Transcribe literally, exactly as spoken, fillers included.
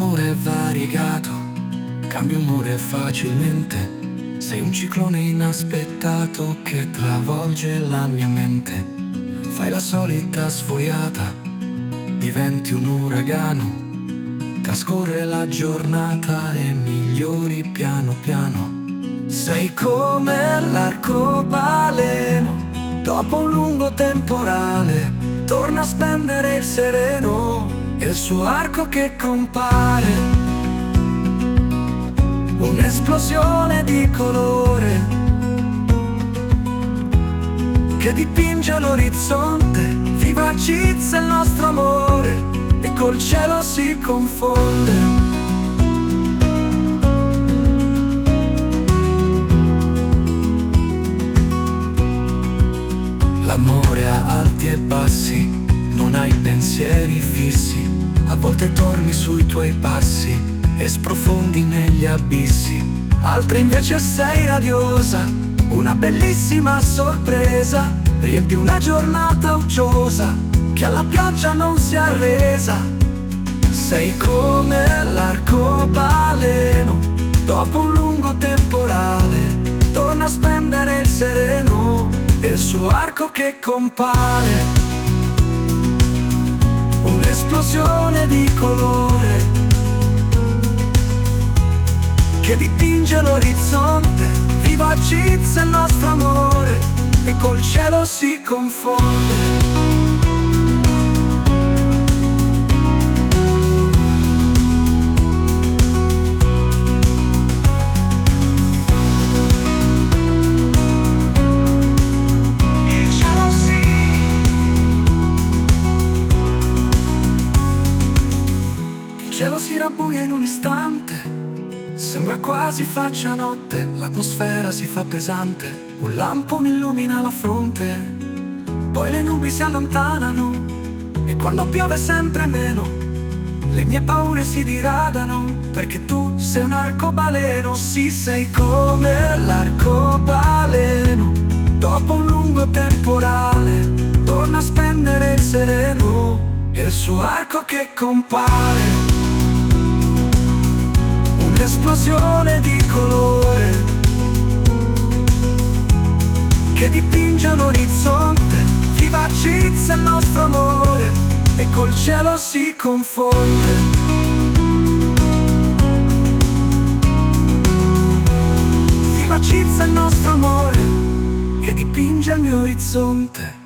l'amore è variegato, cambia umore facilmente. Sei un ciclone inaspettato che travolge la mia mente. Fai la solita sfogliata, diventi un uragano. Trascorre la giornata e migliori piano piano. Sei come l'arcobaleno, dopo un lungo temporale torna a spendere il sereno e il suo arco che compare. Un'esplosione di colore che dipinge l'orizzonte, vivacizza il nostro amore e col cielo si confonde. L'amore ha alti e bassi, non hai pensieri fissi. A volte torni sui tuoi passi e sprofondi negli abissi. Altre invece sei radiosa, una bellissima sorpresa. Riempi una giornata uggiosa che alla pioggia non si è arresa. Sei come l'arcobaleno, dopo un lungo temporale torna a spendere il sereno e il suo arco che compare. Un'esplosione di colore che dipinge l'orizzonte, vivacizza il nostro amore e col cielo si confonde. Il cielo si rabbuia in un istante, sembra quasi faccia notte, l'atmosfera si fa pesante, un lampo mi illumina la fronte. Poi le nubi si allontanano e quando piove sempre meno, le mie paure si diradano, perché tu sei un arcobaleno. Sì, sei come l'arcobaleno, dopo un lungo temporale torna a spendere il sereno e il suo arco che compare. Un'esplosione di colore che dipinge l'orizzonte, vivacizza il nostro amore e col cielo si confonde. Vivacizza il nostro amore che dipinge il mio orizzonte.